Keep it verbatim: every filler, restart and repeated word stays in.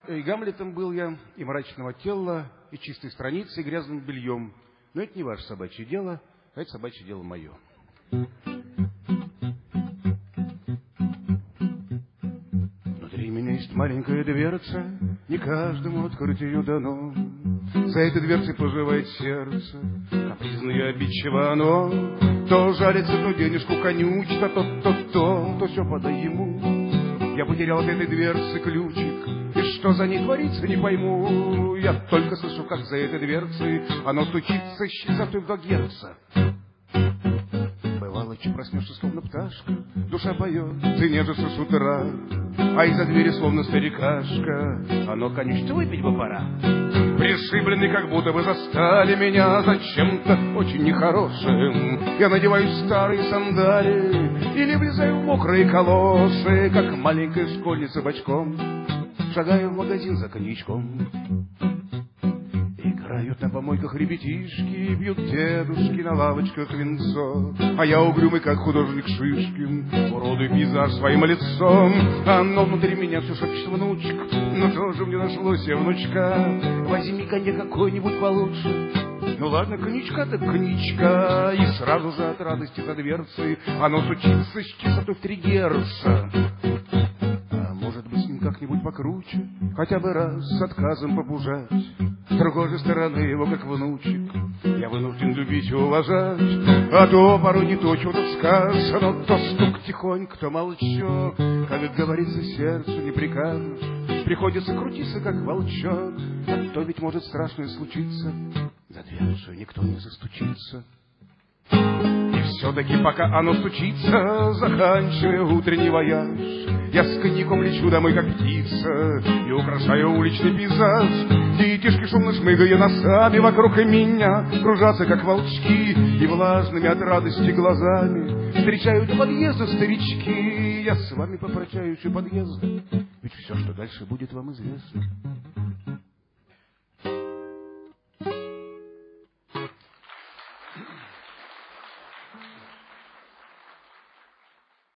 И Гамлетом был я, и мрачного тела, и чистой страницей, и грязным бельем. Но это не ваше собачье дело, а это собачье дело мое. Внутри меня есть маленькая дверца, не каждому открыть ее дано. За этой дверцей поживает сердце, капризно и обидчиво оно. То жалится, то денежку конючит, а то, то, то, то все подай ему. Я потерял от этой дверцы ключик, и что за ней творится, не пойму. Я только слышу, как за этой дверцей оно стучится с частотой в два герца. Бывало, че проснешься, словно пташка, душа поет, ты нежишься с утра, а из-за двери, словно старикашка, оно, конечно, выпить бы пора. Пришибленный, как будто бы застали меня за чем-то очень нехорошим. Я надеваю старые сандали или влезаю в мокрые колоссы, как маленькая школьница бочком шагаю в магазин за коньячком. Играют на помойках ребятишки, бьют дедушки на лавочках венцо, а я угрюмый, как художник Шишкин, уродую пейзаж своим лицом. Оно внутри меня все шепчет: внучек, но тоже мне нашлось и внучка, возьми-ка мне какой-нибудь получше. Ну ладно, коньячка так коньячка, и сразу же от радости за дверцей оно стучится с частотой в три герца. А может быть, с ним как-нибудь покруче, хотя бы раз с отказом попужать. С другой же стороны его, как внучек, я вынужден любить и уважать. А то порой не то, что тут скажешь, но то стук тихонько, то молчок. Как говорится, сердцу не прикажешь, приходится крутиться, как волчок. А то ведь может страшное случиться, за дверцу никто не застучится. И все-таки, пока оно стучится, заканчивая утренний вояж, я с коньяком лечу домой, как птица, и украшаю уличный пейзаж. Детишки, шумно шмыгая носами, вокруг и меня кружатся, как волчки, и влажными от радости глазами встречают у подъезда старички. Я с вами попрощаюсь у подъезда, ведь все, что дальше будет, вам известно.